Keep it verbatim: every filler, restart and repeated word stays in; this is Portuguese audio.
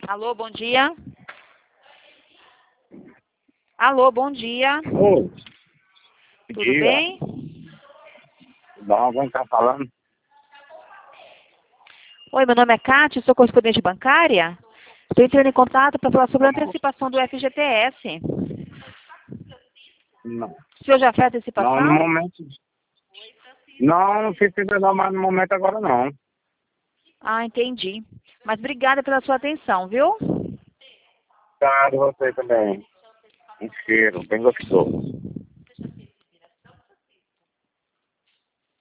Alô, bom dia. Alô, bom dia. Oi. Tudo Dia. bem? Bom, quem tá falando? Oi, meu nome é Cátia, sou correspondente bancária. Estou entrando em contato para falar sobre a antecipação do F G T S. Não. O senhor já fez a Não, no antecipação? momento. Não, não fiz não, mas no momento agora não. Ah, entendi. Mas obrigada pela sua atenção, viu? Claro, você também. Um cheiro, bem gostoso.